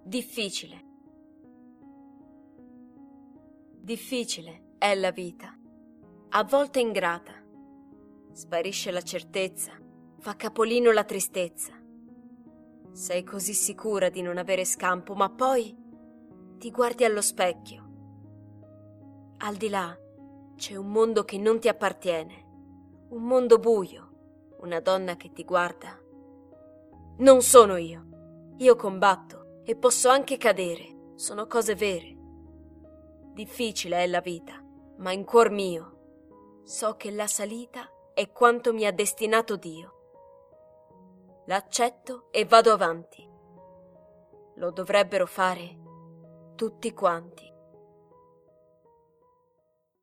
Difficile. Difficile è la vita, a volte ingrata. Sparisce la certezza, fa capolino la tristezza. Sei così sicura di non avere scampo, ma poi ti guardi allo specchio. Al di là c'è un mondo che non ti appartiene, un mondo buio, una donna che ti guarda. Non sono io combatto e posso anche cadere, sono cose vere. Difficile è la vita, ma in cuor mio so che la salita è quanto mi ha destinato Dio. L'accetto e vado avanti. Lo dovrebbero fare tutti quanti.